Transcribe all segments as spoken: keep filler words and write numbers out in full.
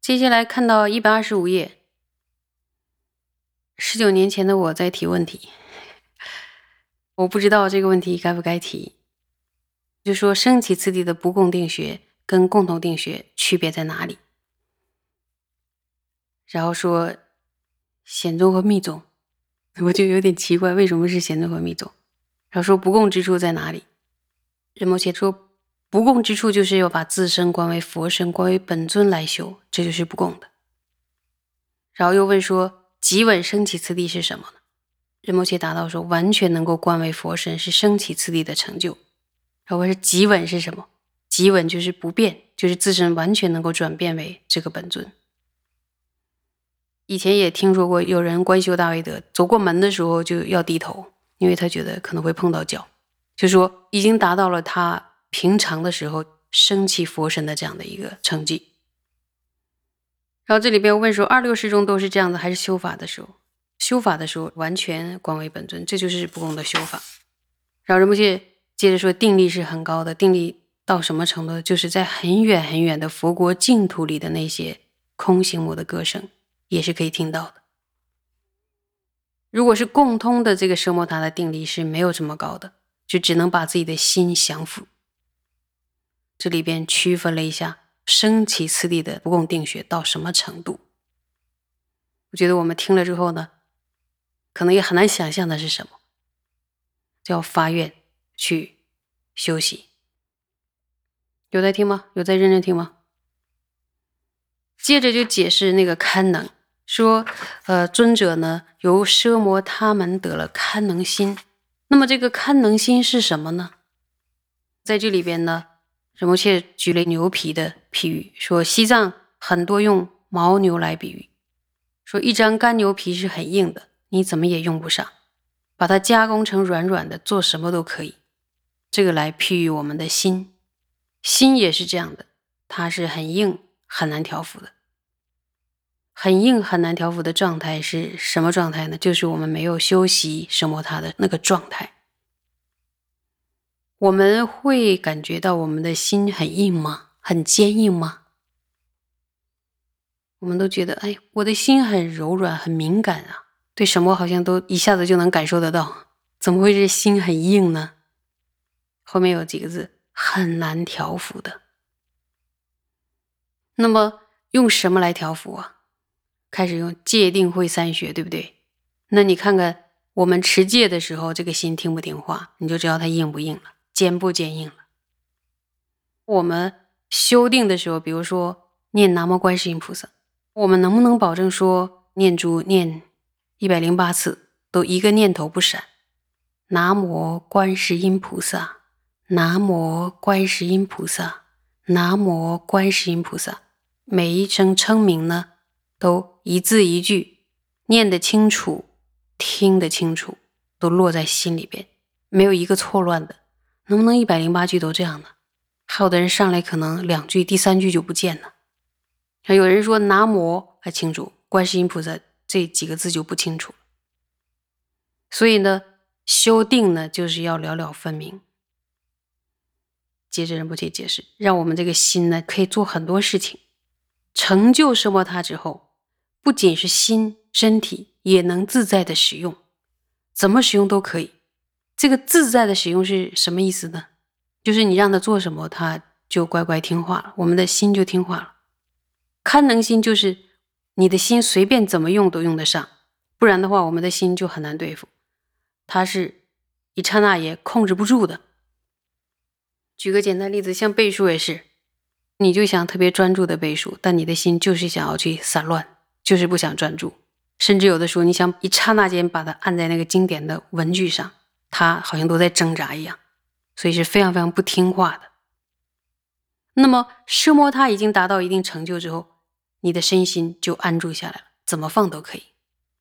接下来看到一百二十五页，十九年前的我在提问题，我不知道这个问题该不该提。就说升起次第的不共定学跟共同定学区别在哪里？然后说显宗和密宗，我就有点奇怪，为什么是显宗和密宗？然后说不共之处在哪里？仁波切说不共之处就是要把自身观为佛身，观为本尊来修，这就是不共的。然后又问说极稳升起次第是什么呢？仁波切答道说完全能够观为佛身是升起次第的成就。然后说极稳是什么？极稳就是不变，就是自身完全能够转变为这个本尊。以前也听说过有人观修大威德走过门的时候就要低头，因为他觉得可能会碰到脚，就说已经达到了他平常的时候升起佛身的这样的一个成绩。然后这里边问说二六世中都是这样子还是修法的时候？修法的时候完全观为本尊，这就是不共的修法。然后仁波切接着说定力是很高的，定力到什么程度？就是在很远很远的佛国净土里的那些空行母的歌声也是可以听到的。如果是共通的这个奢摩他的定力是没有这么高的，就只能把自己的心降伏。这里边区分了一下升起次第的不共定学到什么程度。我觉得我们听了之后呢，可能也很难想象的是什么，就要发愿去修习。有在听吗？有在认真听吗？接着就解释那个堪能，说呃，尊者呢由奢摩他门得了堪能心。那么这个堪能心是什么呢？在这里边呢，仁波切举了牛皮的譬喻，说西藏很多用牦牛来比喻，说一张干牛皮是很硬的，你怎么也用不上，把它加工成软软的，做什么都可以。这个来譬喻我们的心，心也是这样的，它是很硬很难调伏的。很硬很难调伏的状态是什么状态呢？就是我们没有修习奢摩他的那个状态。我们会感觉到我们的心很硬吗？很坚硬吗？我们都觉得哎，我的心很柔软很敏感啊，对什么好像都一下子就能感受得到，怎么会是心很硬呢？后面有几个字，很难调伏的。那么用什么来调伏啊？开始用戒定慧三学，对不对？那你看看我们持戒的时候，这个心听不听话，你就知道它硬不硬了，坚不坚硬了。我们修定的时候，比如说念南无观世音菩萨，我们能不能保证说念珠念一百零八次都一个念头不闪？南无观世音菩萨，南无观世音菩萨，南无观世音菩萨，每一声称名呢都一字一句念得清楚，听得清楚，都落在心里边，没有一个错乱的。能不能一百零八句都这样呢？还有的人上来可能两句，第三句就不见了。还有人说南无还清楚，观世音菩萨这几个字就不清楚。所以呢，修定呢就是要了了分明。接着仁波切解释，让我们这个心呢可以做很多事情。成就奢摩他之后，不仅是心身体也能自在的使用，怎么使用都可以。这个自在的使用是什么意思呢？就是你让他做什么他就乖乖听话了，我们的心就听话了。堪能心就是你的心随便怎么用都用得上，不然的话我们的心就很难对付，它是一刹那也控制不住的。举个简单例子，像背书也是，你就想特别专注的背书，但你的心就是想要去散乱，就是不想专注，甚至有的时候你想一刹那间把它按在那个经典的文句上，它好像都在挣扎一样，所以是非常非常不听话的。那么奢摩他已经达到一定成就之后，你的身心就安住下来了，怎么放都可以。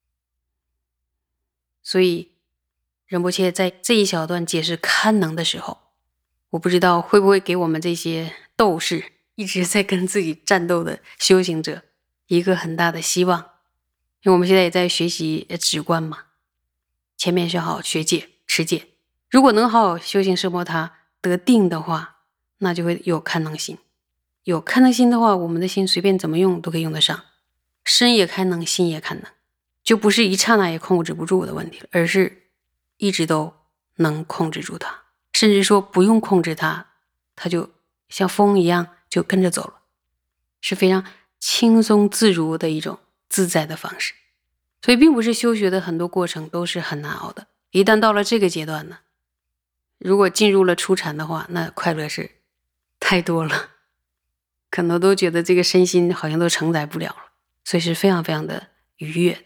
所以仁波切在这一小段解释堪能的时候，我不知道会不会给我们这些斗士一直在跟自己战斗的修行者一个很大的希望。因为我们现在也在学习止观嘛，前面是好好学戒持戒，如果能好好修行奢摩他得定的话，那就会有堪能心， 有堪能心的话，我们的心随便怎么用都可以用得上，身也堪能，心也堪能，就不是一刹那也控制不住的问题了，而是一直都能控制住它，甚至说不用控制它，它就像风一样就跟着走了，是非常轻松自如的一种自在的方式。所以并不是修学的很多过程都是很难熬的，一旦到了这个阶段呢，如果进入了初禅的话，那快乐是太多了，可能都觉得这个身心好像都承载不了了，所以是非常非常的愉悦的。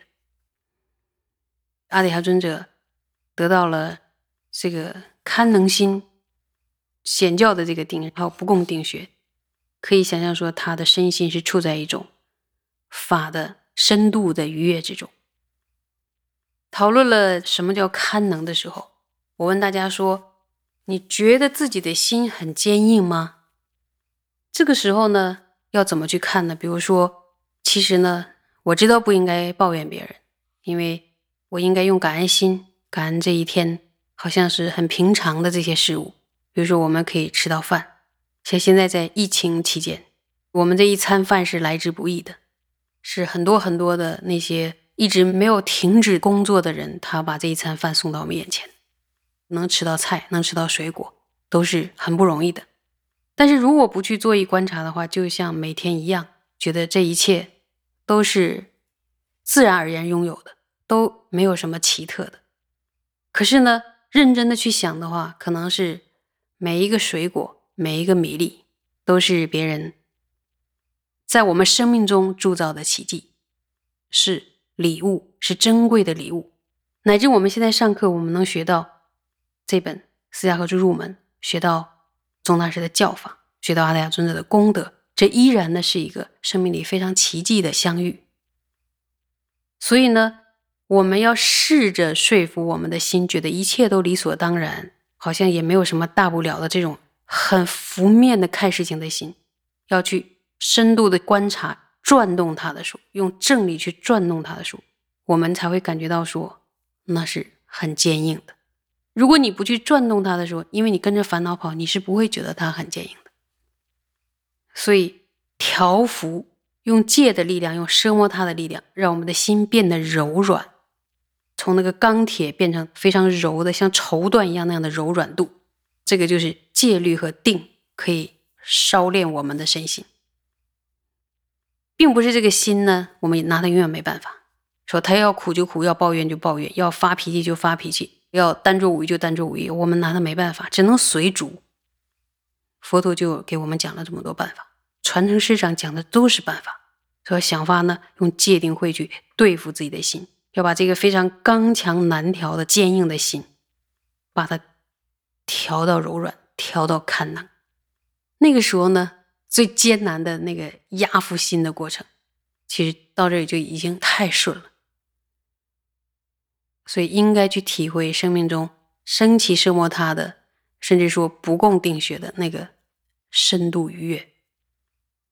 阿底峡尊者得到了这个堪能心显教的这个定，还有不共定学，可以想象说他的身心是处在一种法的深度的愉悦之中。讨论了什么叫堪能的时候，我问大家说，你觉得自己的心很坚硬吗？这个时候呢，要怎么去看呢？比如说，其实呢，我知道不应该抱怨别人，因为我应该用感恩心，感恩这一天好像是很平常的这些事物。比如说我们可以吃到饭，像现在在疫情期间，我们这一餐饭是来之不易的，是很多很多的那些一直没有停止工作的人，他把这一餐饭送到我们眼前，能吃到菜，能吃到水果，都是很不容易的。但是如果不去做一观察的话，就像每天一样，觉得这一切都是自然而然拥有的，都没有什么奇特的。可是呢，认真的去想的话，可能是每一个水果，每一个米粒，都是别人在我们生命中铸造的奇迹，是礼物，是珍贵的礼物。乃至我们现在上课，我们能学到这本《四家合著入门》，学到宗大师的教法，学到阿底峡尊者的功德，这依然呢是一个生命里非常奇迹的相遇。所以呢，我们要试着说服我们的心，觉得一切都理所当然，好像也没有什么大不了的，这种很浮面的看事情的心，要去深度的观察，转动它的手，用正理去转动它的手，我们才会感觉到说那是很坚硬的。如果你不去转动它的时候，因为你跟着烦恼跑，你是不会觉得它很坚硬的。所以调伏，用戒的力量，用奢摩他的力量，让我们的心变得柔软，从那个钢铁变成非常柔的，像绸缎一样那样的柔软度。这个就是戒律和定可以烧炼我们的身心，并不是这个心呢，我们拿它永远没办法。说他要苦就苦，要抱怨就抱怨，要发脾气就发脾气，要单做五欲就单做五欲，我们拿它没办法，只能随主。佛陀就给我们讲了这么多办法，传承师上讲的都是办法，所以想法呢，用戒定慧去对付自己的心，要把这个非常刚强难调的坚硬的心，把它调到柔软，调到堪能。那个时候呢，最艰难的那个压服心的过程，其实到这里就已经太顺了。所以应该去体会生命中升起奢摩他的，甚至说不共定学的那个深度愉悦。